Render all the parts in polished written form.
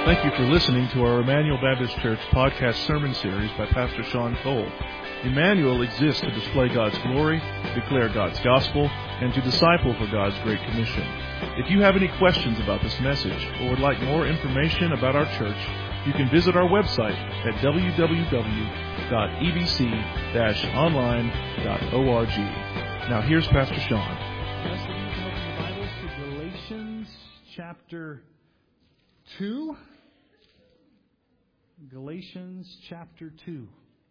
Thank you for listening to our Emmanuel Baptist Church podcast sermon series by Pastor Sean Cole. Emmanuel exists to display God's glory, declare God's gospel, and to disciple for God's Great Commission. If you have any questions about this message or would like more information about our church, you can visit our website at www.ebc-online.org. Now here's Pastor Sean. Let's open the Bibles to Galatians chapter 2. Galatians chapter 2.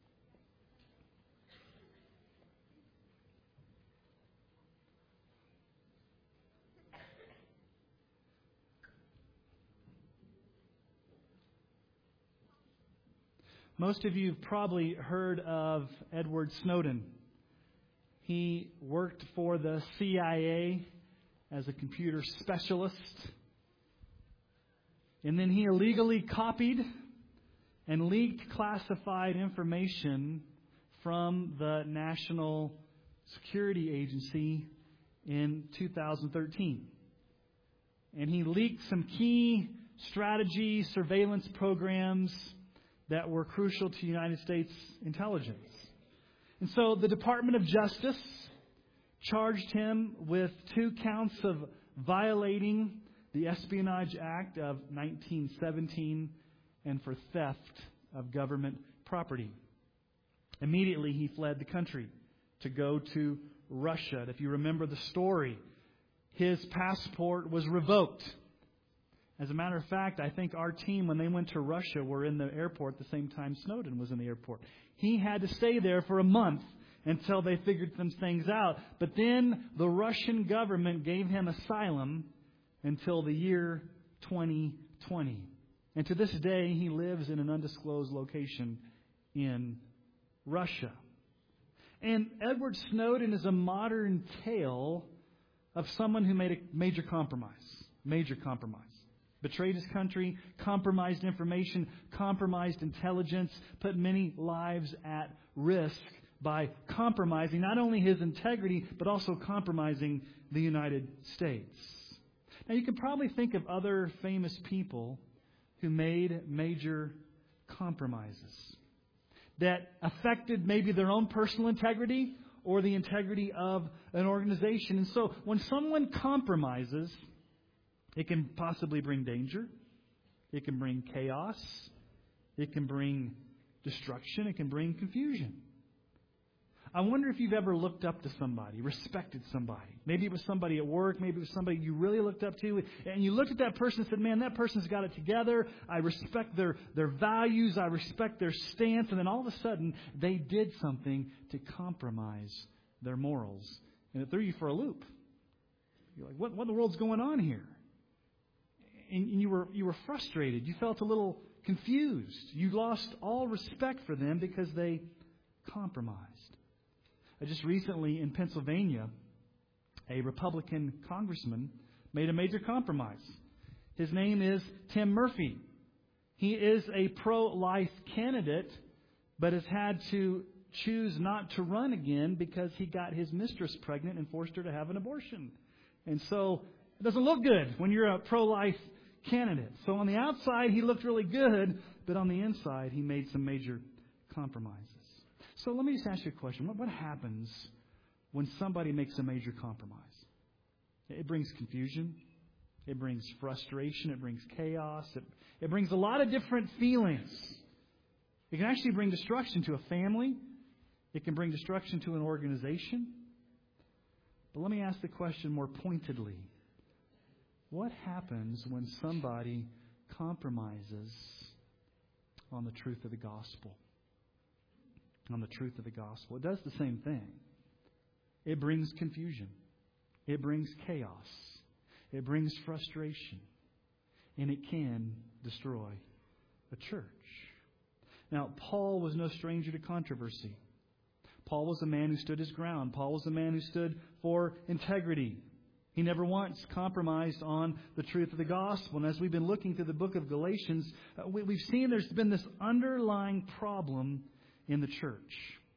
Most of you have probably heard of Edward Snowden. He worked for the CIA as a computer specialist. And then he illegally copied and leaked classified information from the National Security Agency in 2013. And he leaked some key strategy surveillance programs that were crucial to United States intelligence. And so the Department of Justice charged him with 2 counts of violating the Espionage Act of 1917 and for theft of government property. Immediately he fled the country to go to Russia. If you remember the story, his passport was revoked. As a matter of fact, I think our team, when they went to Russia, were in the airport the same time Snowden was in the airport. He had to stay there for a month until they figured some things out. But then the Russian government gave him asylum until the year 2020. And to this day, he lives in an undisclosed location in Russia. And Edward Snowden is a modern tale of someone who made a major compromise. Betrayed his country, compromised information, compromised intelligence, put many lives at risk by compromising not only his integrity, but also compromising the United States. Now, you can probably think of other famous people who made major compromises that affected maybe their own personal integrity or the integrity of an organization. And so when someone compromises, it can possibly bring danger. It can bring chaos. It can bring destruction. It can bring confusion. I wonder if you've ever looked up to somebody, respected somebody. Maybe it was somebody at work. Maybe it was somebody you really looked up to. And you looked at that person and said, man, that person's got it together. I respect their values. I respect their stance. And then all of a sudden, they did something to compromise their morals. And it threw you for a loop. You're like, what in the world's going on here? And you were frustrated. You felt a little confused. You lost all respect for them because they compromised. Just recently in Pennsylvania, a Republican congressman made a major compromise. His name is Tim Murphy. He is a pro-life candidate, but has had to choose not to run again because he got his mistress pregnant and forced her to have an abortion. And so it doesn't look good when you're a pro-life candidate. So on the outside, he looked really good, but on the inside, he made some major compromises. So let me just ask you a question. What happens when somebody makes a major compromise? It brings confusion. It brings frustration. It brings chaos. It brings a lot of different feelings. It can actually bring destruction to a family. It can bring destruction to an organization. But let me ask the question more pointedly. What happens when somebody compromises on the truth of the gospel? On the truth of the gospel. It does the same thing. It brings confusion. It brings chaos. It brings frustration. And it can destroy a church. Now, Paul was no stranger to controversy. Paul was a man who stood his ground. Paul was a man who stood for integrity. He never once compromised on the truth of the gospel. And as we've been looking through the book of Galatians, we've seen there's been this underlying problem in the church.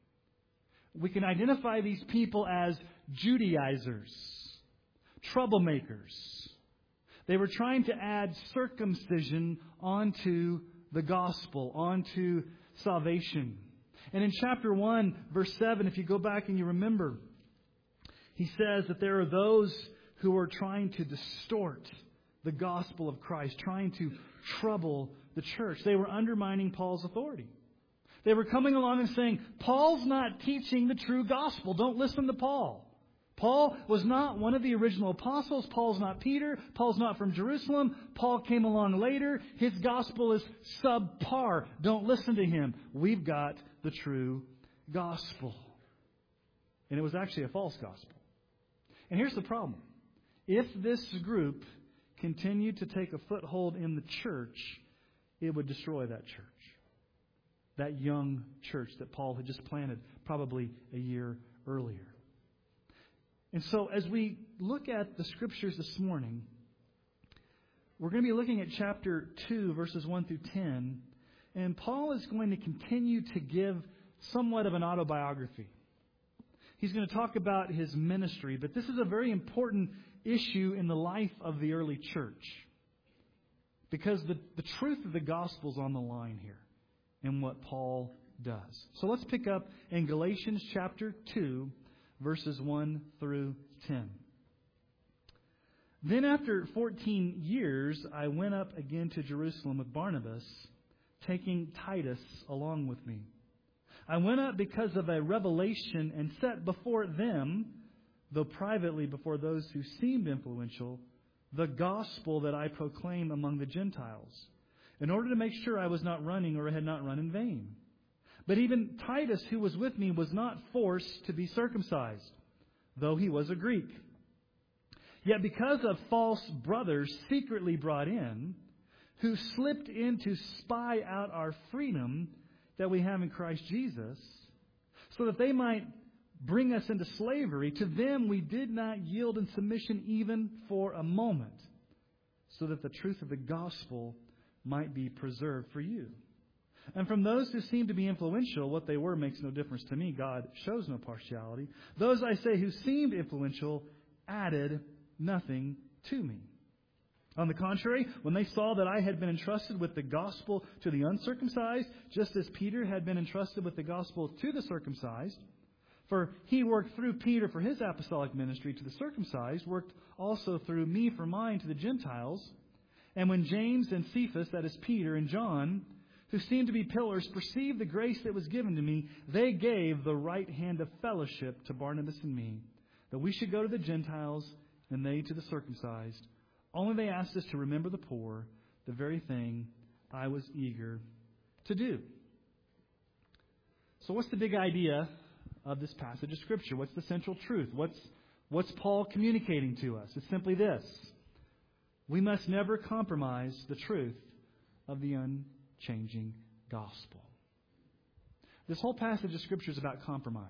We can identify these people as Judaizers, troublemakers. They were trying to add circumcision onto the gospel, onto salvation. And in chapter 1, verse 7, if you go back and you remember, he says that there are those who are trying to distort the gospel of Christ, trying to trouble the church. They were undermining Paul's authority. They were coming along and saying, Paul's not teaching the true gospel. Don't listen to Paul. Paul was not one of the original apostles. Paul's not Peter. Paul's not from Jerusalem. Paul came along later. His gospel is subpar. Don't listen to him. We've got the true gospel. And it was actually a false gospel. And here's the problem. If this group continued to take a foothold in the church, it would destroy that church. That young church that Paul had just planted probably a year earlier. And so as we look at the Scriptures this morning, we're going to be looking at chapter 2, verses 1 through 10. And Paul is going to continue to give somewhat of an autobiography. He's going to talk about his ministry, but this is a very important issue in the life of the early church. Because the truth of the gospel is on the line here in what Paul does. So let's pick up in Galatians chapter 2, verses 1 through 10. Then after 14 years, I went up again to Jerusalem with Barnabas, taking Titus along with me. I went up because of a revelation and set before them, though privately before those who seemed influential, the gospel that I proclaim among the Gentiles, in order to make sure I was not running or had not run in vain. But even Titus, who was with me, was not forced to be circumcised, though he was a Greek. Yet because of false brothers secretly brought in, who slipped in to spy out our freedom that we have in Christ Jesus, so that they might bring us into slavery, to them we did not yield in submission even for a moment, so that the truth of the gospel might be preserved for you. And from those who seem to be influential, what they were makes no difference to me. God shows no partiality. Those, I say, who seemed influential added nothing to me. On the contrary, when they saw that I had been entrusted with the gospel to the uncircumcised, just as Peter had been entrusted with the gospel to the circumcised, for he worked through Peter for his apostolic ministry to the circumcised, worked also through me for mine to the Gentiles. And when James and Cephas, that is Peter and John, who seemed to be pillars, perceived the grace that was given to me, they gave the right hand of fellowship to Barnabas and me, that we should go to the Gentiles and they to the circumcised. Only they asked us to remember the poor, the very thing I was eager to do. So what's the big idea of this passage of Scripture? What's the central truth? What's Paul communicating to us? It's simply this. We must never compromise the truth of the unchanging gospel. This whole passage of Scripture is about compromise.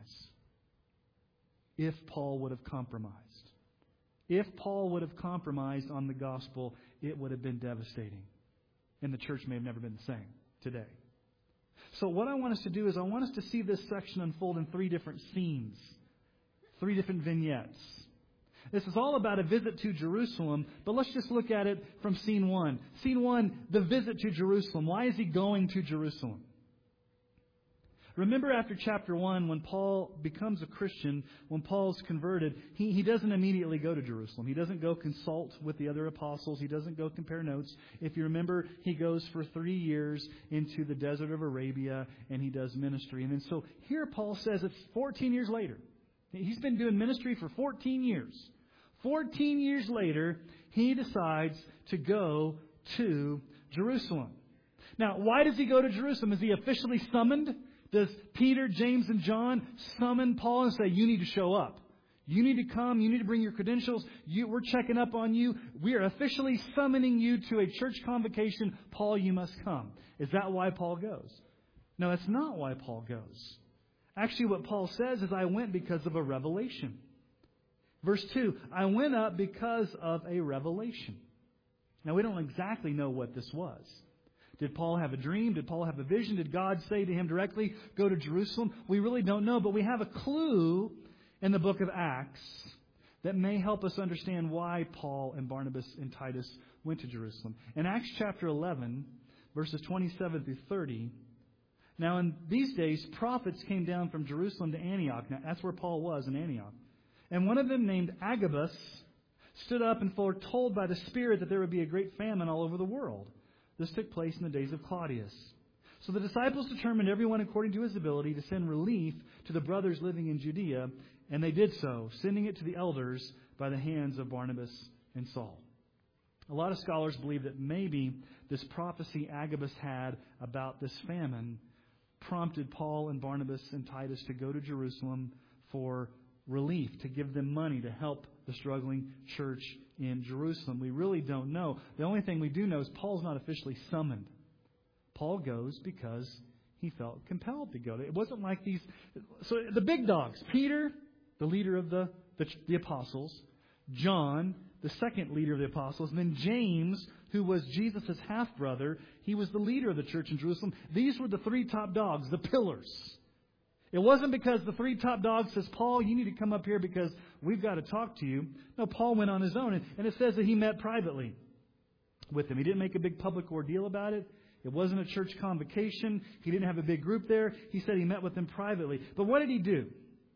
If Paul would have compromised. If Paul would have compromised on the gospel, it would have been devastating. And the church may have never been the same today. So what I want us to do is I want us to see this section unfold in 3 different scenes. 3 different vignettes. This is all about a visit to Jerusalem, but let's just look at it from scene 1. Scene 1, the visit to Jerusalem. Why is he going to Jerusalem? Remember after chapter 1, when Paul becomes a Christian, when Paul's converted, he doesn't immediately go to Jerusalem. He doesn't go consult with the other apostles. He doesn't go compare notes. If you remember, he goes for 3 years into the desert of Arabia, and he does ministry. And then so here Paul says it's 14 years later. He's been doing ministry for 14 years. 14 years later, he decides to go to Jerusalem. Now, why does he go to Jerusalem? Is he officially summoned? Does Peter, James, and John summon Paul and say, you need to show up? You need to come. You need to bring your credentials. We're checking up on you. We are officially summoning you to a church convocation. Paul, you must come. Is that why Paul goes? No, that's not why Paul goes. Actually, what Paul says is, I went because of a revelation. Verse 2, I went up because of a revelation. Now, we don't exactly know what this was. Did Paul have a dream? Did Paul have a vision? Did God say to him directly, go to Jerusalem? We really don't know, but we have a clue in the book of Acts that may help us understand why Paul and Barnabas and Titus went to Jerusalem. In Acts chapter 11, verses 27 through 30, now in these days, prophets came down from Jerusalem to Antioch. Now, that's where Paul was, in Antioch. And one of them, named Agabus, stood up and foretold by the Spirit that there would be a great famine all over the world. This took place in the days of Claudius. So the disciples determined, everyone according to his ability, to send relief to the brothers living in Judea, and they did so, sending it to the elders by the hands of Barnabas and Saul. A lot of scholars believe that maybe this prophecy Agabus had about this famine prompted Paul and Barnabas and Titus to go to Jerusalem for relief, to give them money to help the struggling church in Jerusalem. We really don't know. The only thing we do know is Paul's not officially summoned. Paul goes because he felt compelled to go. It wasn't like these... So the big dogs, Peter, the leader of the apostles, John, the second leader of the apostles, and then James, who was Jesus' half-brother, he was the leader of the church in Jerusalem. These were the three top dogs, the pillars. It wasn't because the three top dogs says, Paul, you need to come up here because we've got to talk to you. No, Paul went on his own. And it says that he met privately with them. He didn't make a big public ordeal about it. It wasn't a church convocation. He didn't have a big group there. He said he met with them privately. But what did he do?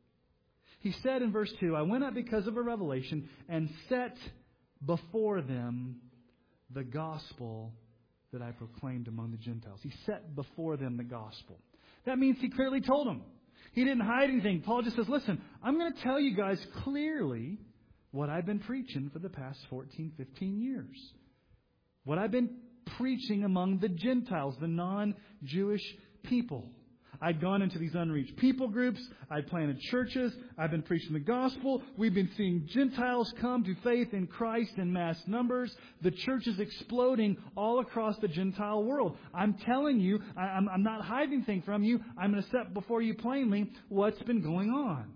He said in verse 2, I went up because of a revelation and set before them the gospel that I proclaimed among the Gentiles. He set before them the gospel. That means he clearly told them. He didn't hide anything. Paul just says, listen, I'm going to tell you guys clearly what I've been preaching for the past 14, 15 years. What I've been preaching among the Gentiles, the non-Jewish people. I'd gone into these unreached people groups. I'd planted churches. I've been preaching the gospel. We've been seeing Gentiles come to faith in Christ in mass numbers. The church is exploding all across the Gentile world. I'm telling you, I'm not hiding anything from you. I'm going to set before you plainly what's been going on.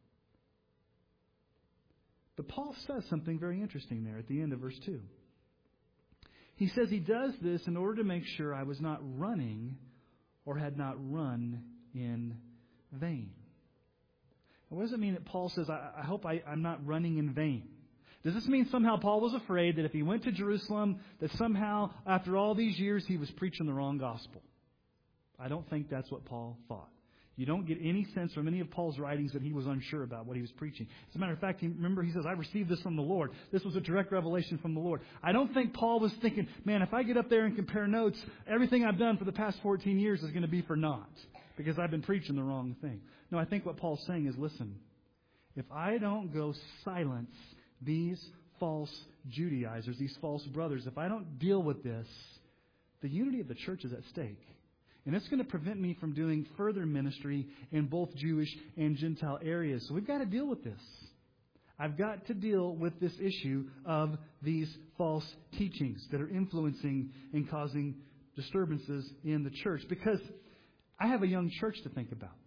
But Paul says something very interesting there at the end of verse 2. He says he does this in order to make sure I was not running or had not run in vain. What does it mean that Paul says, I hope I'm not running in vain? Does this mean somehow Paul was afraid that if he went to Jerusalem, that somehow after all these years he was preaching the wrong gospel? I don't think that's what Paul thought. You don't get any sense from any of Paul's writings that he was unsure about what he was preaching. As a matter of fact, he says, I received this from the Lord. This was a direct revelation from the Lord. I don't think Paul was thinking, man, if I get up there and compare notes, everything I've done for the past 14 years is going to be for naught because I've been preaching the wrong thing. No, I think what Paul's saying is, listen, if I don't go silence these false Judaizers, these false brothers, if I don't deal with this, the unity of the church is at stake. And it's going to prevent me from doing further ministry in both Jewish and Gentile areas. So we've got to deal with this. I've got to deal with this issue of these false teachings that are influencing and causing disturbances in the church. Because I have a young church to think about.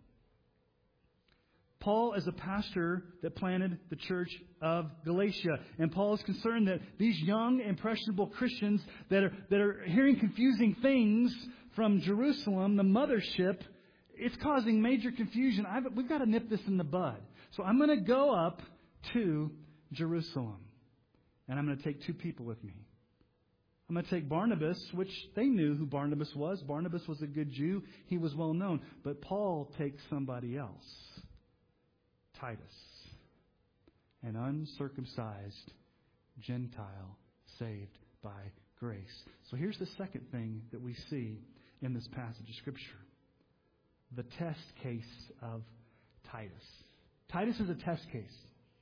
Paul is a pastor that planted the church of Galatia. And Paul is concerned that these young, impressionable Christians that are hearing confusing things from Jerusalem, the mothership, it's causing major confusion. We've got to nip this in the bud. So I'm going to go up to Jerusalem. And I'm going to take two people with me. I'm going to take Barnabas, which they knew who Barnabas was. Barnabas was a good Jew. He was well known. But Paul takes somebody else. Titus, an uncircumcised Gentile saved by grace. So here's the second thing that we see in this passage of Scripture. The test case of Titus. Titus is a test case.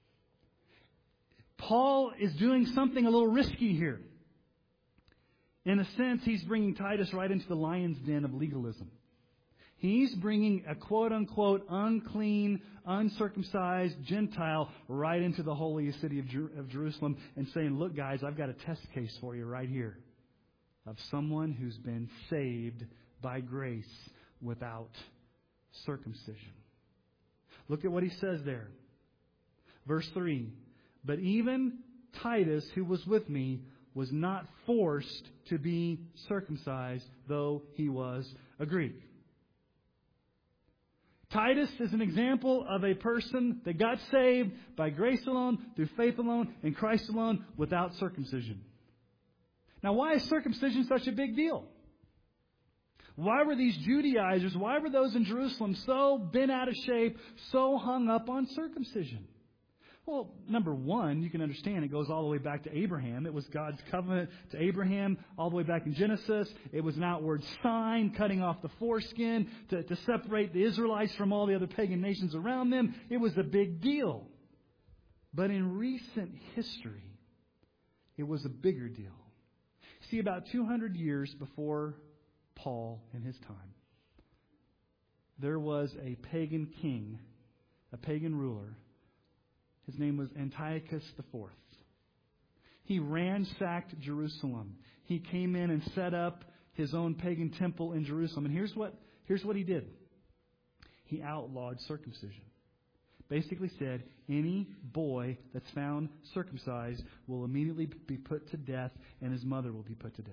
Paul is doing something a little risky here. In a sense, he's bringing Titus right into the lion's den of legalism. He's bringing a quote-unquote unclean, uncircumcised Gentile right into the holy city of Jerusalem and saying, look, guys, I've got a test case for you right here of someone who's been saved by grace without circumcision. Look at what he says there. Verse 3, but even Titus, who was with me, was not forced to be circumcised, though he was a Greek. Titus is an example of a person that got saved by grace alone, through faith alone, in Christ alone, without circumcision. Now, why is circumcision such a big deal? Why were these Judaizers, why were those in Jerusalem so bent out of shape, so hung up on circumcision? Well, number one, you can understand it goes all the way back to Abraham. It was God's covenant to Abraham all the way back in Genesis. It was an outward sign cutting off the foreskin to separate the Israelites from all the other pagan nations around them. It was a big deal. But in recent history, it was a bigger deal. See, about 200 years before Paul in his time, there was a pagan king, a pagan ruler. His name was Antiochus IV. He ransacked Jerusalem. He came in and set up his own pagan temple in Jerusalem. And here's what he did. He outlawed circumcision. Basically said, any boy that's found circumcised will immediately be put to death, and his mother will be put to death.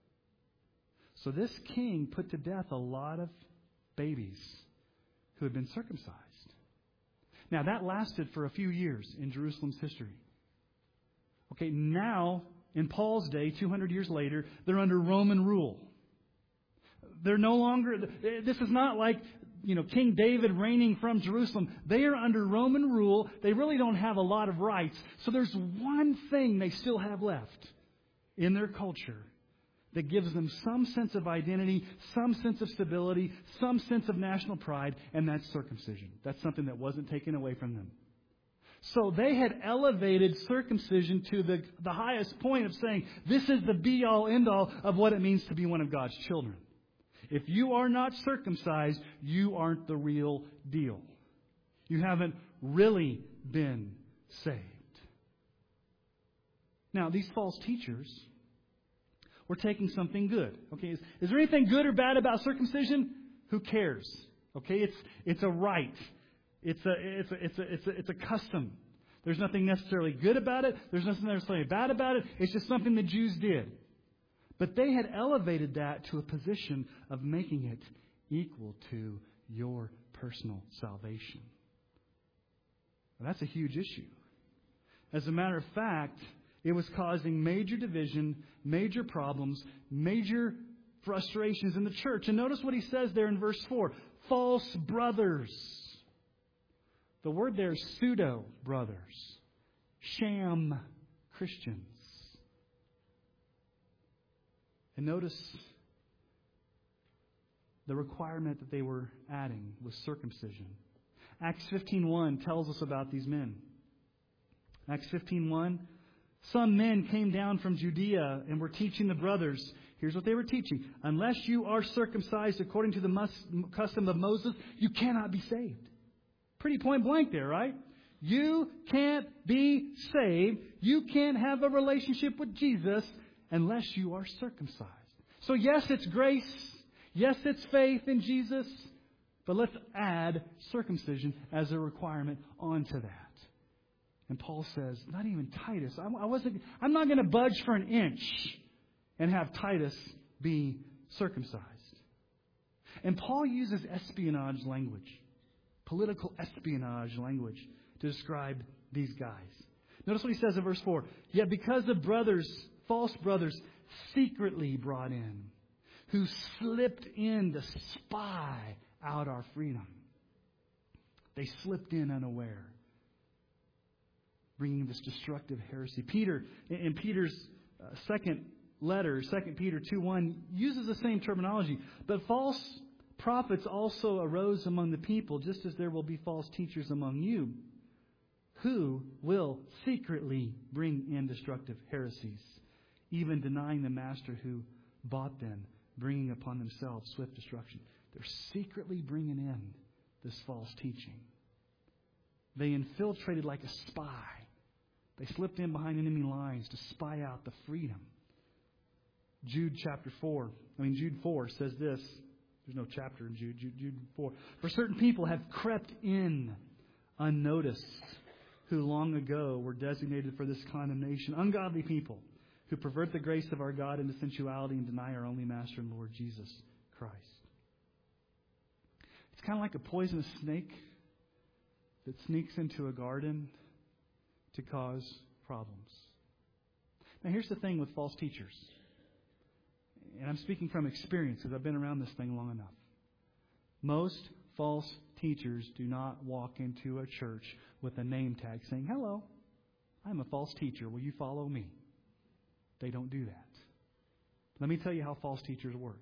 So this king put to death a lot of babies who had been circumcised. Now, that lasted for a few years in Jerusalem's history. Okay, now, in Paul's day, 200 years later, they're under Roman rule. They're no longer, this is not like, King David reigning from Jerusalem. They are under Roman rule. They really don't have a lot of rights. So there's one thing they still have left in their culture that gives them some sense of identity, some sense of stability, some sense of national pride, and that's circumcision. That's something that wasn't taken away from them. So they had elevated circumcision to the highest point of saying, this is the be-all, end-all of what it means to be one of God's children. If you are not circumcised, you aren't the real deal. You haven't really been saved. Now, these false teachers were taking something good. Okay, is there anything good or bad about circumcision? Who cares? Okay, it's a rite. It's a custom. There's nothing necessarily good about it. There's nothing necessarily bad about it. It's just something the Jews did. But they had elevated that to a position of making it equal to your personal salvation. Well, that's a huge issue. As a matter of fact, it was causing major division, major problems, major frustrations in the church. And notice what he says there in verse 4. False brothers. The word there is pseudo-brothers. Sham Christians. And notice the requirement that they were adding was circumcision. Acts 15:1 tells us about these men. Acts 15:1. Some men came down from Judea and were teaching the brothers. Here's what they were teaching. Unless you are circumcised according to the custom of Moses, you cannot be saved. Pretty point blank there, right? You can't be saved. You can't have a relationship with Jesus unless you are circumcised. So yes, it's grace. Yes, it's faith in Jesus. But let's add circumcision as a requirement onto that. And Paul says, not even Titus. I'm not going to budge for an inch and have Titus be circumcised. And Paul uses espionage language, political espionage language, to describe these guys. Notice what he says in verse 4. Yet because of brothers, false brothers, secretly brought in, who slipped in to spy out our freedom. They slipped in unaware, bringing this destructive heresy. Peter, in Peter's second letter, 2 Peter 2:1, uses the same terminology. But false prophets also arose among the people, just as there will be false teachers among you, who will secretly bring in destructive heresies, even denying the master who bought them, bringing upon themselves swift destruction. They're secretly bringing in this false teaching. They infiltrated like a spy. They slipped in behind enemy lines to spy out the freedom. Jude 4 says this. There's no chapter in Jude. Jude 4. For certain people have crept in unnoticed, who long ago were designated for this condemnation. Ungodly people who pervert the grace of our God into sensuality and deny our only Master and Lord Jesus Christ. It's kind of like a poisonous snake that sneaks into a garden to cause problems. Now, here's the thing with false teachers. And I'm speaking from experience because I've been around this thing long enough. Most false teachers do not walk into a church with a name tag saying, "Hello, I'm a false teacher. Will you follow me?" They don't do that. Let me tell you how false teachers work.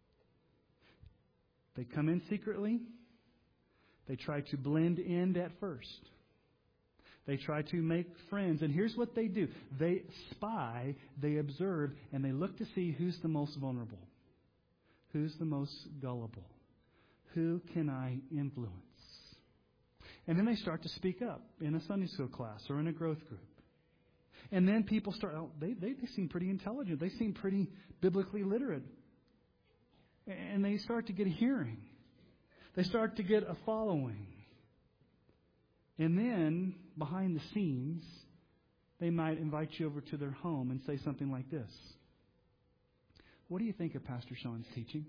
They come in secretly. They try to blend in at first. They try to make friends. And here's what they do. They spy, they observe, and they look to see who's the most vulnerable. Who's the most gullible? Who can I influence? And then they start to speak up in a Sunday school class or in a growth group. And then people start, they seem pretty intelligent. They seem pretty biblically literate. And they start to get a hearing. They start to get a following. And then, behind the scenes, they might invite you over to their home and say something like this. "What do you think of Pastor Sean's teaching?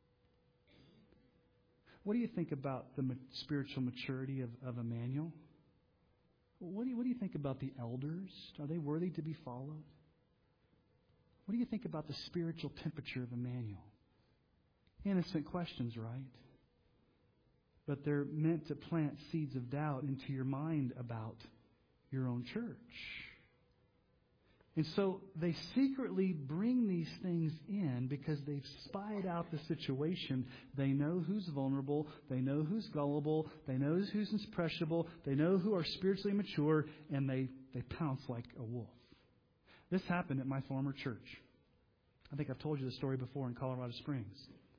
What do you think about the spiritual maturity of Emmanuel? What do you think about the elders? Are they worthy to be followed? What do you think about the spiritual temperature of Emmanuel?" Innocent questions, right? But they're meant to plant seeds of doubt into your mind about your own church. And so they secretly bring these things in because they've spied out the situation. They know who's vulnerable. They know who's gullible. They know who's impressionable. They know who are spiritually mature, and they pounce like a wolf. This happened at my former church. I think I've told you the story before in Colorado Springs.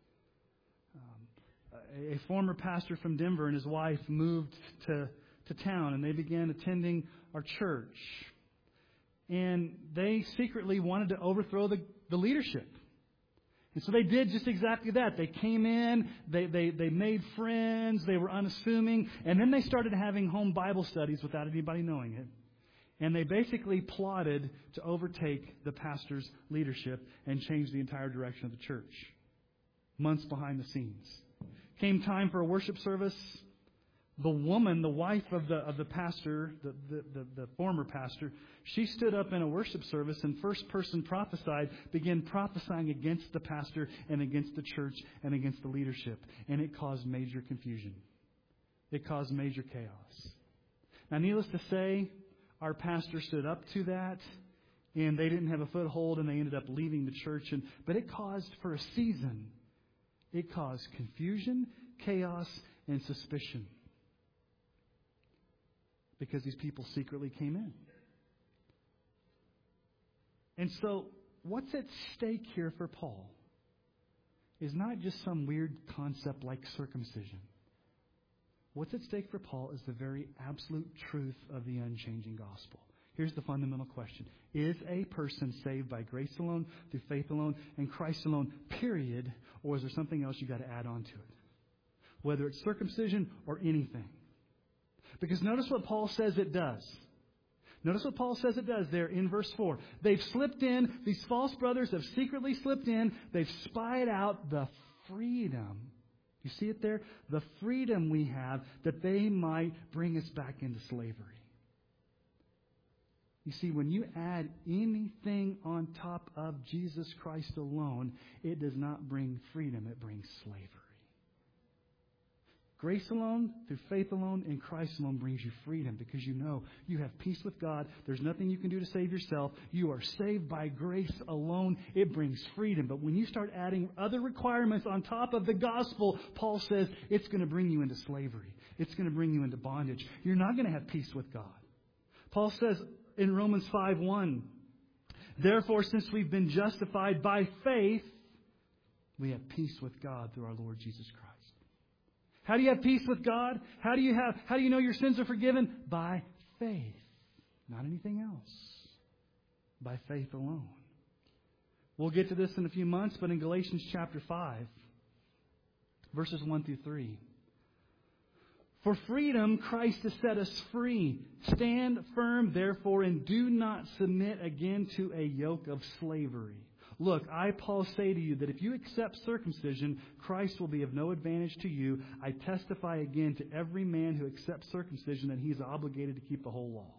A former pastor from Denver and his wife moved to town, and they began attending our church. And they secretly wanted to overthrow the leadership. And so they did just exactly that. They came in, they made friends, they were unassuming, and then they started having home Bible studies without anybody knowing it. And they basically plotted to overtake the pastor's leadership and change the entire direction of the church. Months behind the scenes. Came time for a worship service. The woman, the wife of the pastor, the former pastor, she stood up in a worship service and first person prophesied, began prophesying against the pastor and against the church and against the leadership. And it caused major confusion. It caused major chaos. Now, needless to say, our pastor stood up to that, and they didn't have a foothold, and they ended up leaving the church. But it caused, for a season, it caused confusion, chaos, and suspicion. Because these people secretly came in. And so, what's at stake here for Paul is not just some weird concept like circumcision. What's at stake for Paul is the very absolute truth of the unchanging gospel. Here's the fundamental question. Is a person saved by grace alone, through faith alone, and Christ alone, period? Or is there something else you got to add on to it? Whether it's circumcision or anything. Because notice what Paul says it does. Notice what Paul says it does there in verse 4. They've slipped in, these false brothers have secretly slipped in, they've spied out the freedom. You see it there? The freedom we have that they might bring us back into slavery. You see, when you add anything on top of Jesus Christ alone, it does not bring freedom, it brings slavery. Grace alone, through faith alone, and Christ alone brings you freedom because you know you have peace with God. There's nothing you can do to save yourself. You are saved by grace alone. It brings freedom. But when you start adding other requirements on top of the gospel, Paul says it's going to bring you into slavery. It's going to bring you into bondage. You're not going to have peace with God. Paul says in Romans 5:1, therefore, since we've been justified by faith, we have peace with God through our Lord Jesus Christ. How do you have peace with God? How do you know your sins are forgiven? By faith. Not anything else. By faith alone. We'll get to this in a few months, but in Galatians chapter 5, verses 1 through 3. For freedom, Christ has set us free. Stand firm, therefore, and do not submit again to a yoke of slavery. Look, I, Paul, say to you that if you accept circumcision, Christ will be of no advantage to you. I testify again to every man who accepts circumcision that he is obligated to keep the whole law.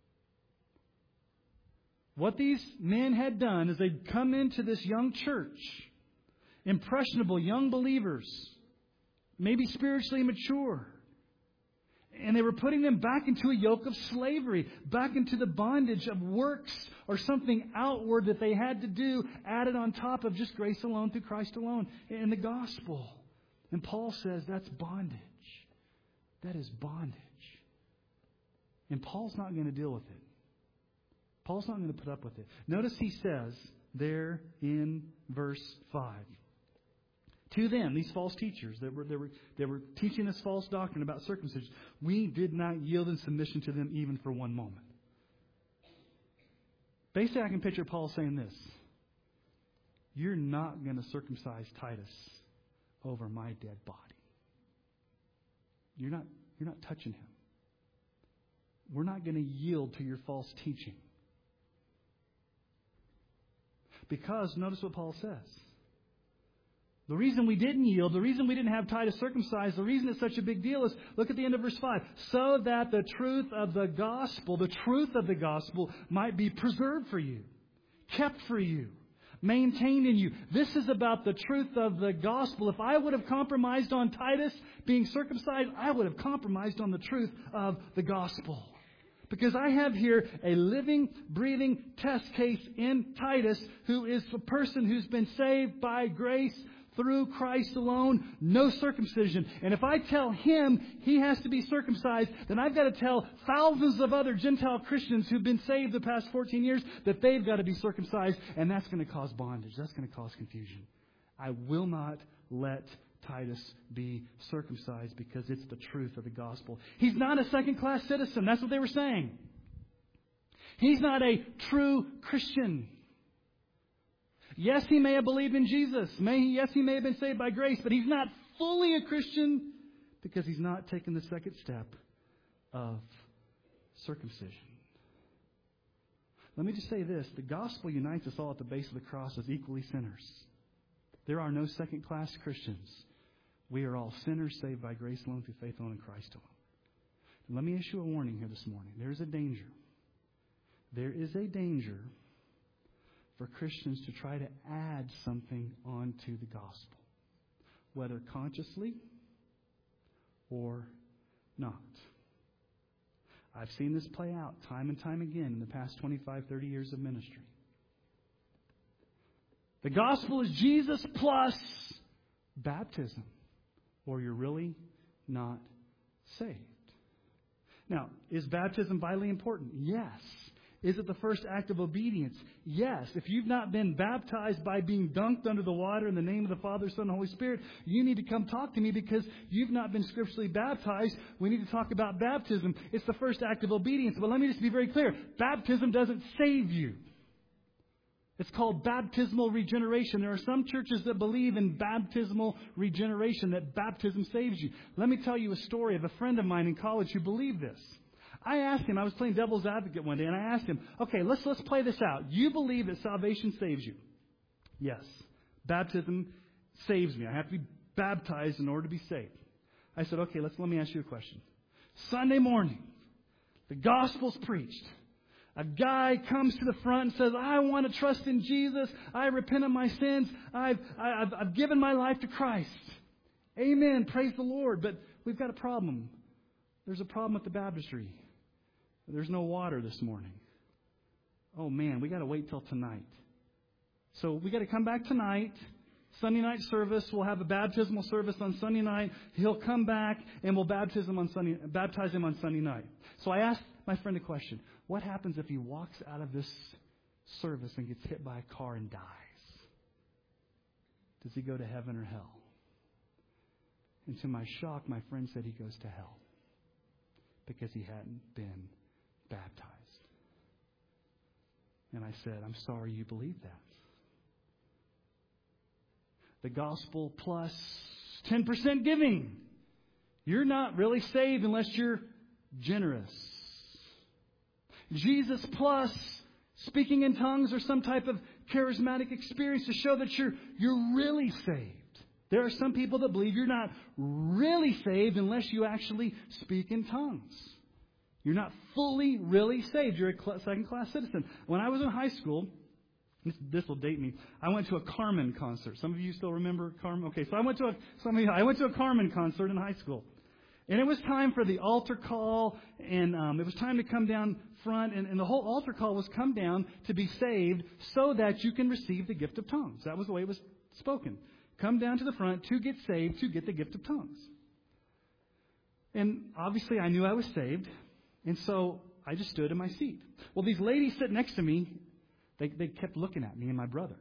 What these men had done is they'd come into this young church, impressionable young believers, maybe spiritually mature, and they were putting them back into a yoke of slavery, back into the bondage of works or something outward that they had to do, added on top of just grace alone through Christ alone in the gospel. And Paul says that's bondage. That is bondage. And Paul's not going to deal with it. Paul's not going to put up with it. Notice he says there in verse 5. To them, these false teachers that were teaching this false doctrine about circumcision, we did not yield in submission to them even for one moment. Basically, I can picture Paul saying this: you're not going to circumcise Titus over my dead body. You're not touching him. We're not going to yield to your false teaching. Because notice what Paul says. The reason we didn't yield, the reason we didn't have Titus circumcised, the reason it's such a big deal is, look at the end of verse 5. So that the truth of the gospel might be preserved for you, kept for you, maintained in you. This is about the truth of the gospel. If I would have compromised on Titus being circumcised, I would have compromised on the truth of the gospel. Because I have here a living, breathing test case in Titus, who is a person who's been saved by grace through Christ alone, no circumcision. And if I tell him he has to be circumcised, then I've got to tell thousands of other Gentile Christians who've been saved the past 14 years that they've got to be circumcised. And that's going to cause bondage. That's going to cause confusion. I will not let Titus be circumcised because it's the truth of the gospel. He's not a second-class citizen. That's what they were saying. He's not a true Christian. Yes, he may have believed in Jesus. Yes, he may have been saved by grace, but he's not fully a Christian because he's not taken the second step of circumcision. Let me just say this. The gospel unites us all at the base of the cross as equally sinners. There are no second-class Christians. We are all sinners saved by grace alone through faith alone in Christ alone. And let me issue a warning here this morning. There is a danger. There is a danger for Christians to try to add something onto the gospel, whether consciously or not. I've seen this play out time and time again in the past 25, 30 years of ministry. The gospel is Jesus plus baptism, or you're really not saved. Now, is baptism vitally important? Yes. Is it the first act of obedience? Yes. If you've not been baptized by being dunked under the water in the name of the Father, Son, and Holy Spirit, you need to come talk to me because you've not been scripturally baptized. We need to talk about baptism. It's the first act of obedience. But let me just be very clear. Baptism doesn't save you. It's called baptismal regeneration. There are some churches that believe in baptismal regeneration, that baptism saves you. Let me tell you a story of a friend of mine in college who believed this. I asked him, I was playing devil's advocate one day, and I asked him, okay, let's play this out. You believe that salvation saves you? Yes. Baptism saves me. I have to be baptized in order to be saved. I said, okay, let me ask you a question. Sunday morning, the gospel's preached. A guy comes to the front and says, I want to trust in Jesus. I repent of my sins. I've given my life to Christ. Amen. Praise the Lord. But we've got a problem. There's a problem at the baptistry. There's no water this morning. Oh man, we got to wait till tonight. So we got to come back tonight. Sunday night service. We'll have a baptismal service on Sunday night. He'll come back and we'll baptize him on Sunday night. So I asked my friend a question. What happens if he walks out of this service and gets hit by a car and dies? Does he go to heaven or hell? And to my shock, my friend said he goes to hell because he hadn't been baptized. And I said, I'm sorry you believe that. The gospel plus 10% giving. You're not really saved unless you're generous. Jesus plus speaking in tongues or some type of charismatic experience to show that you're really saved. There are some people that believe you're not really saved unless you actually speak in tongues. You're not fully, really saved. You're a second-class citizen. When I was in high school, this will date me, I went to a Carmen concert. Some of you still remember Carmen? Okay, so I went to a Carmen concert in high school. And it was time for the altar call, and it was time to come down front, and the whole altar call was come down to be saved so that you can receive the gift of tongues. That was the way it was spoken. Come down to the front to get saved, to get the gift of tongues. And obviously I knew I was saved, and so I just stood in my seat. Well, these ladies sitting next to me, they kept looking at me and my brother.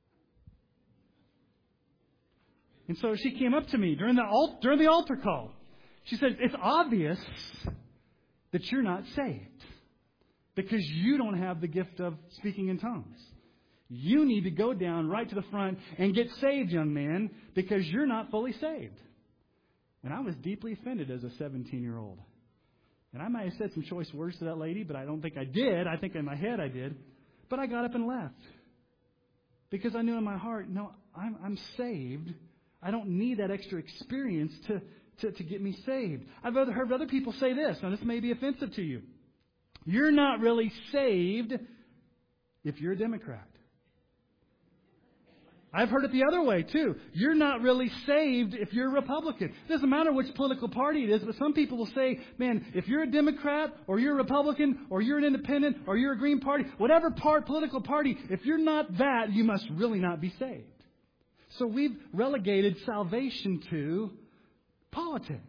And so she came up to me during the altar call. She said, it's obvious that you're not saved because you don't have the gift of speaking in tongues. You need to go down right to the front and get saved, young man, because you're not fully saved. And I was deeply offended as a 17-year-old. And I might have said some choice words to that lady, but I don't think I did. I think in my head I did. But I got up and left because I knew in my heart, no, I'm saved. I don't need that extra experience to get me saved. I've heard other people say this. Now, this may be offensive to you. You're not really saved if you're a Democrat. I've heard it the other way, too. You're not really saved if you're a Republican. It doesn't matter which political party it is, but some people will say, man, if you're a Democrat or you're a Republican or you're an independent or you're a Green Party, whatever political party, if you're not that, you must really not be saved. So we've relegated salvation to politics.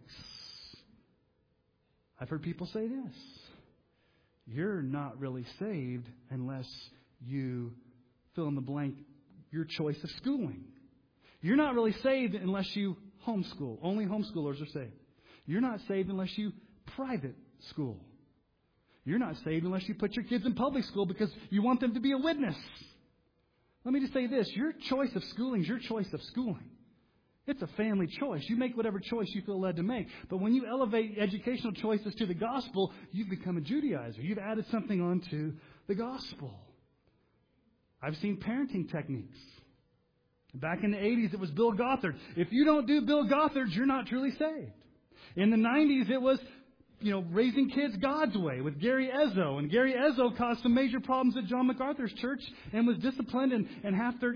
I've heard people say this. You're not really saved unless you fill in the blank your choice of schooling. You're not really saved unless you homeschool. Only homeschoolers are saved. You're not saved unless you private school. You're not saved unless you put your kids in public school because you want them to be a witness. Let me just say this. Your choice of schooling is your choice of schooling. It's a family choice. You make whatever choice you feel led to make. But when you elevate educational choices to the gospel, you've become a Judaizer. You've added something onto the gospel. I've seen parenting techniques. Back in the 80s, it was Bill Gothard. If you don't do Bill Gothard, you're not truly saved. In the 90s, it was, raising kids God's way with Gary Ezzo. And Gary Ezzo caused some major problems at John MacArthur's church and was disciplined. And after,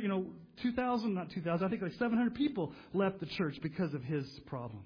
700 people left the church because of his problems.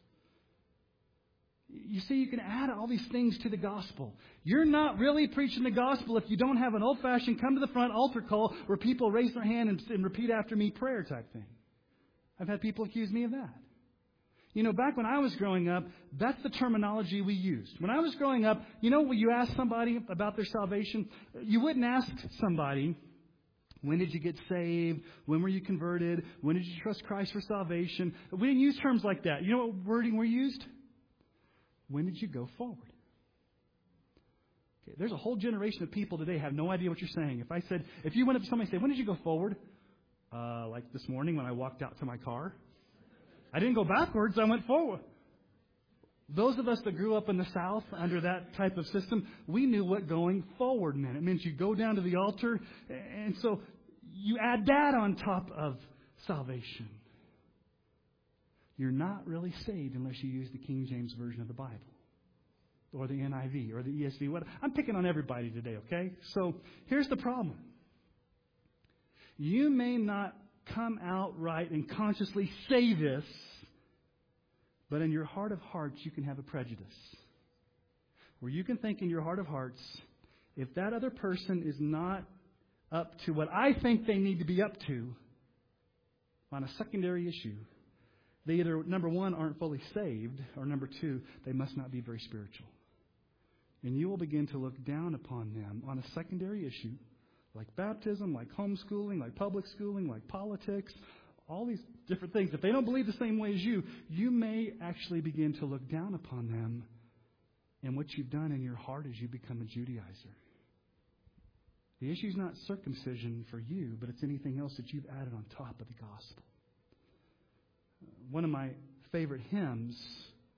You see, you can add all these things to the gospel. You're not really preaching the gospel if you don't have an old-fashioned come to the front altar call where people raise their hand and repeat after me prayer type thing. I've had people accuse me of that. Back when I was growing up, that's the terminology we used. When I was growing up, when you ask somebody about their salvation, you wouldn't ask somebody, when did you get saved? When were you converted? When did you trust Christ for salvation? We didn't use terms like that. You know what wording we used? When did you go forward? Okay, there's a whole generation of people today have no idea what you're saying. If you went up to somebody and said, when did you go forward? Like this morning when I walked out to my car. I didn't go backwards, I went forward. Those of us that grew up in the South under that type of system, we knew what going forward meant. It meant you go down to the altar, and so you add that on top of salvation. You're not really saved unless you use the King James Version of the Bible or the NIV or the ESV. I'm picking on everybody today, okay? So here's the problem. You may not come out right and consciously say this, but in your heart of hearts, you can have a prejudice where you can think in your heart of hearts, if that other person is not up to what I think they need to be up to on a secondary issue, they either, number one, aren't fully saved, or number two, they must not be very spiritual. And you will begin to look down upon them on a secondary issue, like baptism, like homeschooling, like public schooling, like politics, all these different things. If they don't believe the same way as you, you may actually begin to look down upon them. And what you've done in your heart is you become a Judaizer. The issue is not circumcision for you, but it's anything else that you've added on top of the gospel. One of my favorite hymns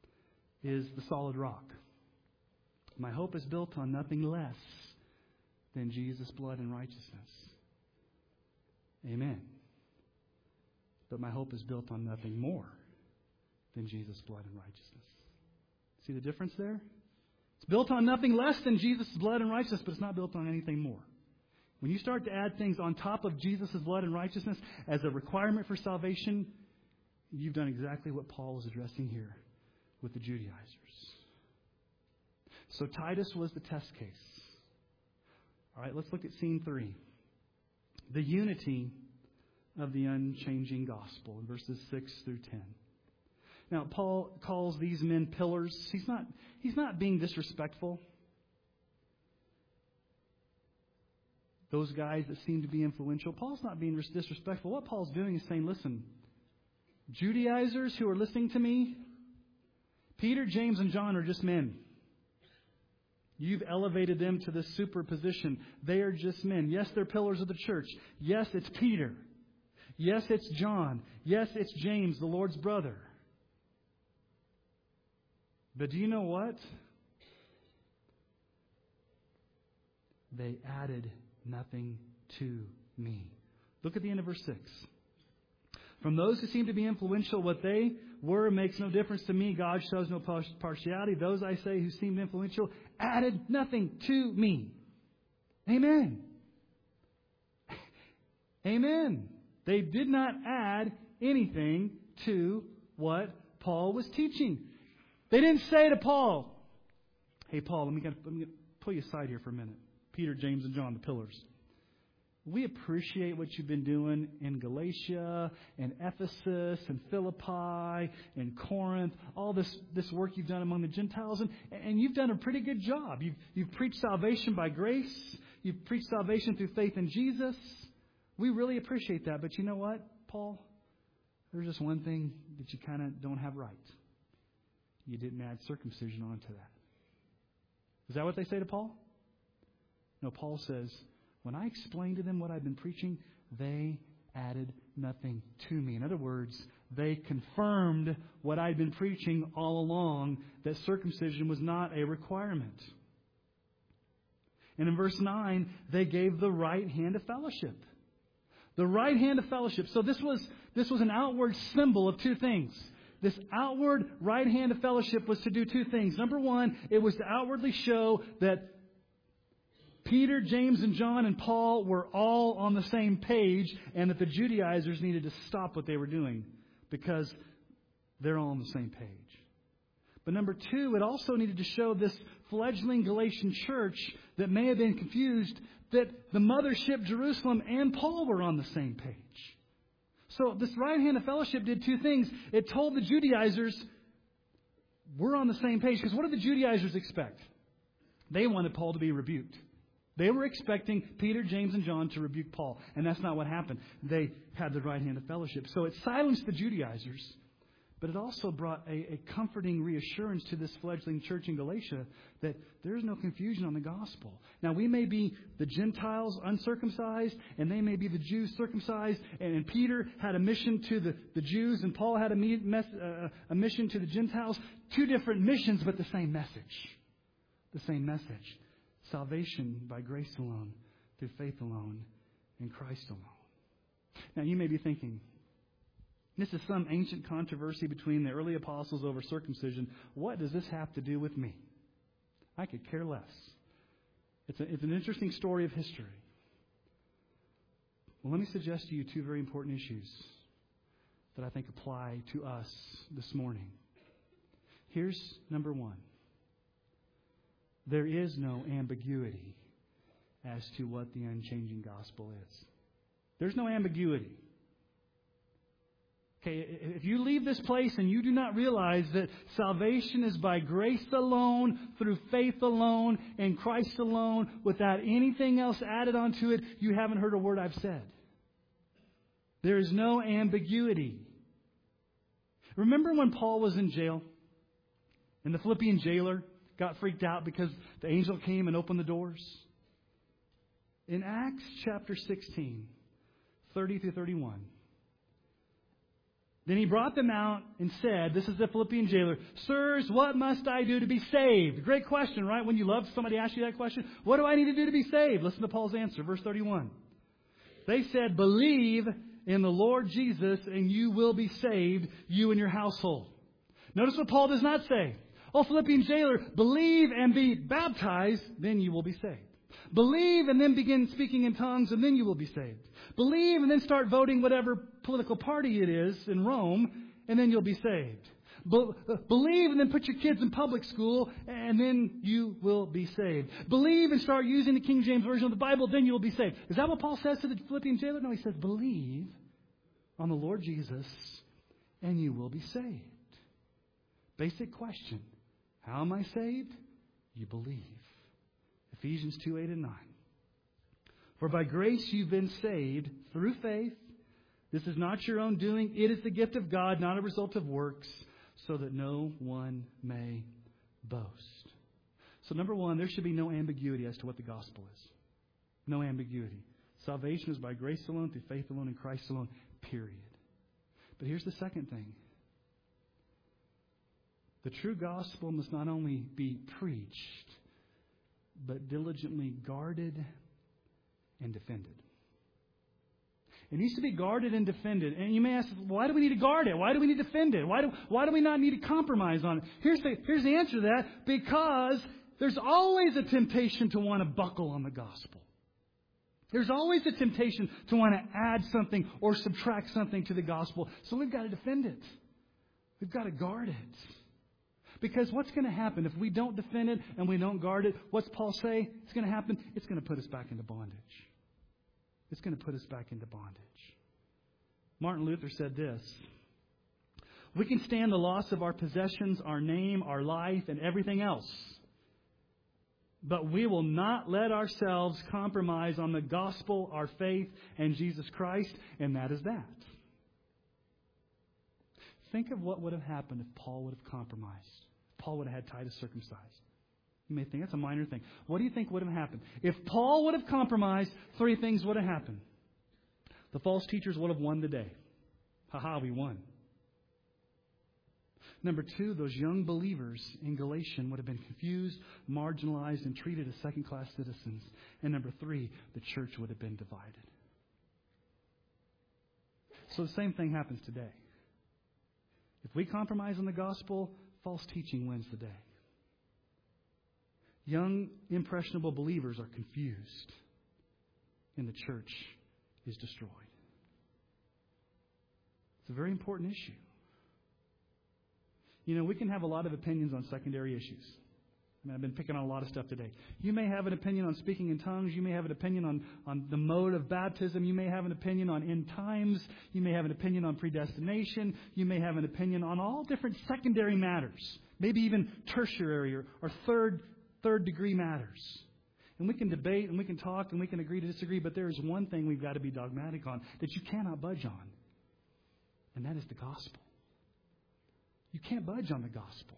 is The Solid Rock. My hope is built on nothing less than Jesus' blood and righteousness. Amen. But my hope is built on nothing more than Jesus' blood and righteousness. See the difference there? It's built on nothing less than Jesus' blood and righteousness, but it's not built on anything more. When you start to add things on top of Jesus' blood and righteousness as a requirement for salvation, you've done exactly what Paul was addressing here with the Judaizers. So Titus was the test case. All right, let's look at scene 3. The unity of the unchanging gospel in verses 6 through 10. Now, Paul calls these men pillars. He's not being disrespectful. Those guys that seem to be influential, Paul's not being disrespectful. What Paul's doing is saying, listen, Judaizers who are listening to me, Peter, James, and John are just men. You've elevated them to this super position. They are just men. Yes, they're pillars of the church. Yes, it's Peter. Yes, it's John. Yes, it's James, the Lord's brother. But do you know what? They added nothing to me. Look at the end of verse 6. From those who seem to be influential, what they were makes no difference to me. God shows no partiality. Those, I say, who seemed influential added nothing to me. Amen. Amen. They did not add anything to what Paul was teaching. They didn't say to Paul, hey, Paul, let me pull you aside here for a minute. Peter, James, and John, the pillars. We appreciate what you've been doing in Galatia and Ephesus and Philippi and Corinth, all this work you've done among the Gentiles, and you've done a pretty good job. You've preached salvation by grace. You've preached salvation through faith in Jesus. We really appreciate that. But you know what, Paul? There's just one thing that you kind of don't have right. You didn't add circumcision onto that. Is that what they say to Paul? No, Paul says, when I explained to them what I've been preaching, they added nothing to me. In other words, they confirmed what I'd been preaching all along, that circumcision was not a requirement. And in verse 9, they gave the right hand of fellowship. The right hand of fellowship. So this was an outward symbol of two things. This outward right hand of fellowship was to do two things. Number one, it was to outwardly show that Peter, James, and John, and Paul were all on the same page, and that the Judaizers needed to stop what they were doing because they're all on the same page. But number two, it also needed to show this fledgling Galatian church that may have been confused that the mothership Jerusalem and Paul were on the same page. So this right hand of fellowship did two things. It told the Judaizers, we're on the same page. Because what did the Judaizers expect? They wanted Paul to be rebuked. They were expecting Peter, James, and John to rebuke Paul. And that's not what happened. They had the right hand of fellowship. So it silenced the Judaizers. But it also brought a comforting reassurance to this fledgling church in Galatia that there's no confusion on the gospel. Now, we may be the Gentiles uncircumcised, and they may be the Jews circumcised. And Peter had a mission to the Jews, and Paul had a mission to the Gentiles. Two different missions, but the same message. The same message. Salvation by grace alone, through faith alone, in Christ alone. Now, you may be thinking, this is some ancient controversy between the early apostles over circumcision. What does this have to do with me? I could care less. It's an interesting story of history. Well, let me suggest to you two very important issues that I think apply to us this morning. Here's number one. There is no ambiguity as to what the unchanging gospel is. There's no ambiguity. Okay, if you leave this place and you do not realize that salvation is by grace alone, through faith alone, in Christ alone, without anything else added onto it, you haven't heard a word I've said. There is no ambiguity. Remember when Paul was in jail and the Philippian jailer got freaked out because the angel came and opened the doors? In Acts chapter 16, 30 through 31, Then he brought them out and said, this is the Philippian jailer, Sirs, what must I do to be saved? Great question, right? When you love somebody ask you that question, what do I need to do to be saved? Listen to Paul's answer, verse 31. They said, believe in the Lord Jesus and you will be saved, you and your household. Notice what Paul does not say. Oh, Philippian jailer, believe and be baptized, then you will be saved. Believe and then begin speaking in tongues, and then you will be saved. Believe and then start voting whatever political party it is in Rome, and then you'll be saved. Believe and then put your kids in public school, and then you will be saved. Believe and start using the King James Version of the Bible, then you will be saved. Is that what Paul says to the Philippian jailer? No, he says, believe on the Lord Jesus, and you will be saved. Basic question. How am I saved? You believe. Ephesians 2:8 and 9. For by grace you've been saved through faith. This is not your own doing. It is the gift of God, not a result of works, so that no one may boast. So number one, there should be no ambiguity as to what the gospel is. No ambiguity. Salvation is by grace alone, through faith alone, in Christ alone, period. But here's the second thing. The true gospel must not only be preached, but diligently guarded and defended. It needs to be guarded and defended. And you may ask, why do we need to guard it? Why do we need to defend it? Why do we not need to compromise on it? Here's the answer to that. Because there's always a temptation to want to buckle on the gospel. There's always a temptation to want to add something or subtract something to the gospel. So we've got to defend it. We've got to guard it. Because what's going to happen if we don't defend it and we don't guard it? What's Paul say? It's going to happen. It's going to put us back into bondage. It's going to put us back into bondage. Martin Luther said this. We can stand the loss of our possessions, our name, our life, and everything else. But we will not let ourselves compromise on the gospel, our faith, and Jesus Christ. And that is that. Think of what would have happened if Paul would have compromised. Paul would have had Titus circumcised. You may think that's a minor thing. What do you think would have happened? If Paul would have compromised, three things would have happened. The false teachers would have won the day. We won. Number two, those young believers in Galatian would have been confused, marginalized, and treated as second-class citizens. And number three, the church would have been divided. So the same thing happens today. If we compromise on the gospel, false teaching wins the day. Young, impressionable believers are confused, and the church is destroyed. It's a very important issue. You know, we can have a lot of opinions on secondary issues. I've been picking on a lot of stuff today. You may have an opinion on speaking in tongues. You may have an opinion on the mode of baptism. You may have an opinion on end times. You may have an opinion on predestination. You may have an opinion on all different secondary matters, maybe even tertiary or third degree matters. And we can debate and we can talk and we can agree to disagree, but there is one thing we've got to be dogmatic on that you cannot budge on, and that is the gospel. You can't budge on the gospel.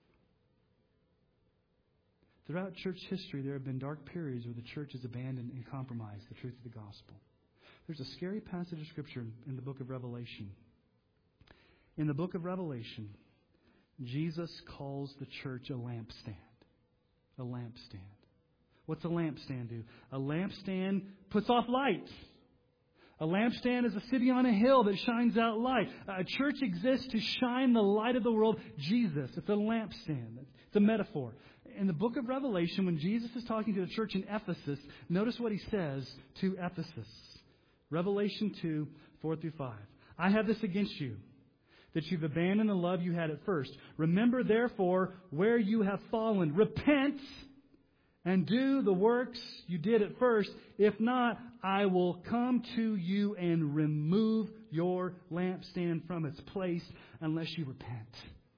Throughout church history, there have been dark periods where the church has abandoned and compromised the truth of the gospel. There's a scary passage of Scripture in the book of Revelation. In the book of Revelation, Jesus calls the church a lampstand. A lampstand. What's a lampstand do? A lampstand puts off light. A lampstand is a city on a hill that shines out light. A church exists to shine the light of the world, Jesus. It's a lampstand. It's a metaphor. In the book of Revelation, when Jesus is talking to the church in Ephesus, notice what he says to Ephesus. Revelation 2, 4 through 5. I have this against you, that you've abandoned the love you had at first. Remember, therefore, where you have fallen. Repent and do the works you did at first. If not, I will come to you and remove your lampstand from its place unless you repent.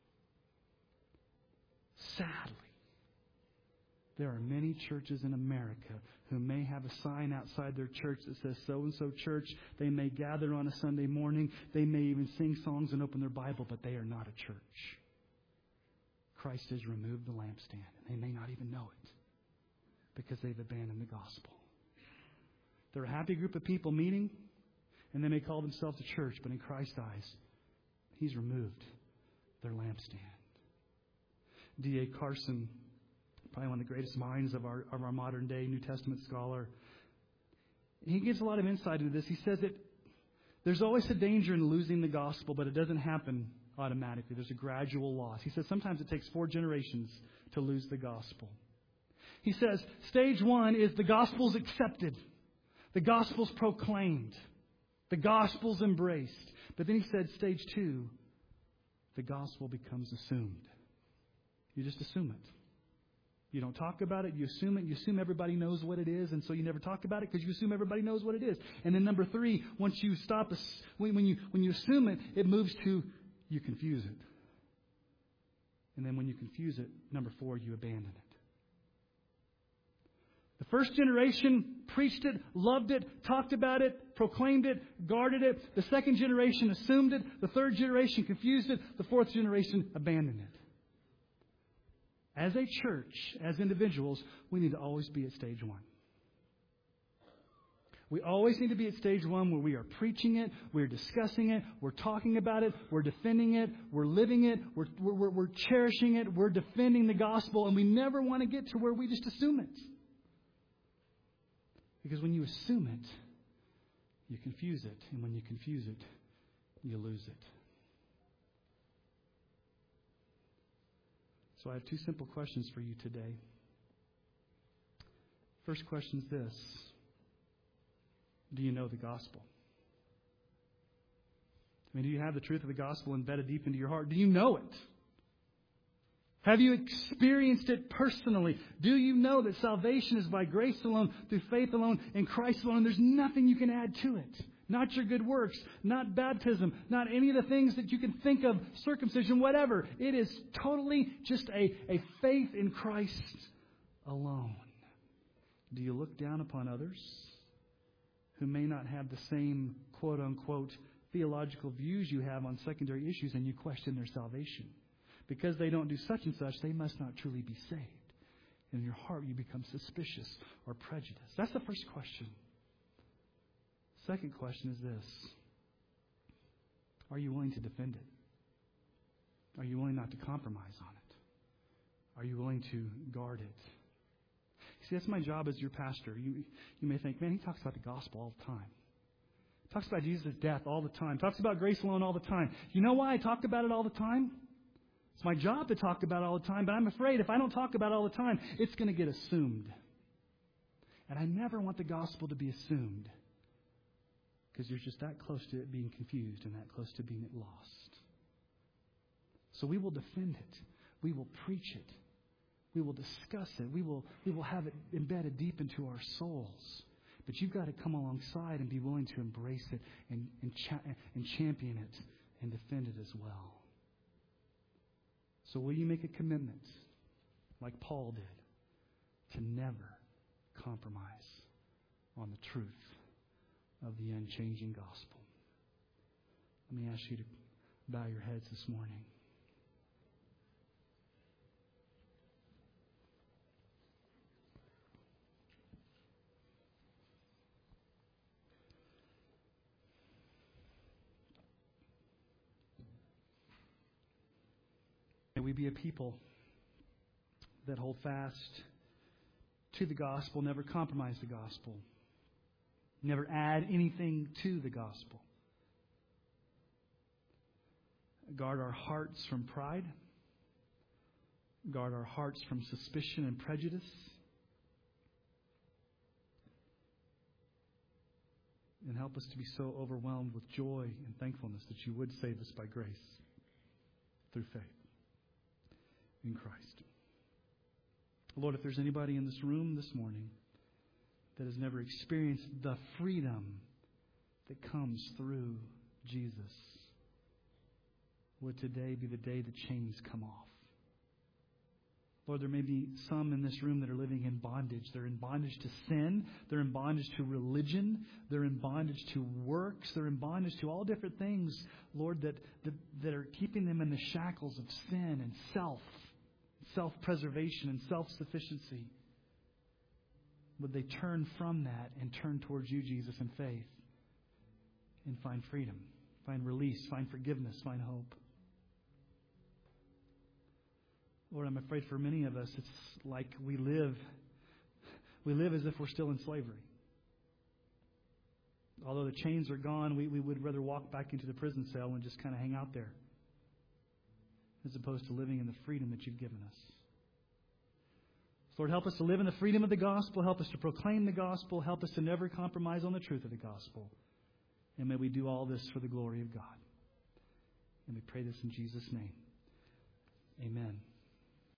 Sadly, there are many churches in America who may have a sign outside their church that says so-and-so church. They may gather on a Sunday morning. They may even sing songs and open their Bible, but they are not a church. Christ has removed the lampstand, and they may not even know it because they've abandoned the gospel. They're a happy group of people meeting, and they may call themselves a church, but in Christ's eyes, He's removed their lampstand. D.A. Carson, probably one of the greatest minds of our modern day New Testament scholar, he gives a lot of insight into this. He says that there's always a danger in losing the gospel, but it doesn't happen automatically. There's a gradual loss. He says sometimes it takes 4 generations to lose the gospel. He says stage 1 is the gospel's accepted. The gospel's proclaimed. The gospel's embraced. But then he said stage 2, the gospel becomes assumed. You just assume it. You don't talk about it. You assume it. You assume everybody knows what it is, and so you never talk about it because you assume everybody knows what it is. And then number 3, once you stop, when you assume it, it moves to you confuse it. And then when you confuse it, number 4, you abandon it. The first generation preached it, loved it, talked about it, proclaimed it, guarded it. The second generation assumed it. The third generation confused it. The fourth generation abandoned it. As a church, as individuals, we need to always be at stage 1. We always need to be at stage 1 where we are preaching it, we're discussing it, we're talking about it, we're defending it, we're living it, we're cherishing it, we're defending the gospel, and we never want to get to where we just assume it. Because when you assume it, you confuse it, and when you confuse it, you lose it. So I have 2 simple questions for you today. First question is this. Do you know the gospel? I mean, do you have the truth of the gospel embedded deep into your heart? Do you know it? Have you experienced it personally? Do you know that salvation is by grace alone, through faith alone, in Christ alone? There's nothing you can add to it. Not your good works, not baptism, not any of the things that you can think of, circumcision, whatever. It is totally just a faith in Christ alone. Do you look down upon others who may not have the same quote-unquote theological views you have on secondary issues, and you question their salvation? Because they don't do such and such, they must not truly be saved. In your heart, you become suspicious or prejudiced. That's the first question. Second question is this. Are you willing to defend it? Are you willing not to compromise on it? Are you willing to guard it? See, that's my job as your pastor. You may think, man, he talks about the gospel all the time. He talks about Jesus' death all the time. He talks about grace alone all the time. You know why I talk about it all the time? It's my job to talk about it all the time, but I'm afraid if I don't talk about it all the time, it's going to get assumed. And I never want the gospel to be assumed. Because you're just that close to it being confused and that close to being lost. So we will defend it. We will preach it. We will discuss it. We will have it embedded deep into our souls. But you've got to come alongside and be willing to embrace it and champion it and defend it as well. So will you make a commitment, like Paul did, to never compromise on the truth of the unchanging gospel? Let me ask you to bow your heads this morning. May we be a people that hold fast to the gospel, never compromise the gospel. Never add anything to the gospel. Guard our hearts from pride. Guard our hearts from suspicion and prejudice. And help us to be so overwhelmed with joy and thankfulness that you would save us by grace through faith in Christ. Lord, if there's anybody in this room this morning that has never experienced the freedom that comes through Jesus, would today be the day the chains come off? Lord, there may be some in this room that are living in bondage. They're in bondage to sin. They're in bondage to religion. They're in bondage to works. They're in bondage to all different things, Lord, that are keeping them in the shackles of sin and self-preservation and self-sufficiency. Would they turn from that and turn towards you, Jesus, in faith and find freedom find release, find forgiveness, find hope. Lord, I'm afraid for many of us, it's like we live as if we're still in slavery. Although the chains are gone, we would rather walk back into the prison cell and just kind of hang out there, as opposed to living in the freedom that you've given us. Lord, help us to live in the freedom of the gospel. Help us to proclaim the gospel. Help us to never compromise on the truth of the gospel. And may we do all this for the glory of God. And we pray this in Jesus' name. Amen.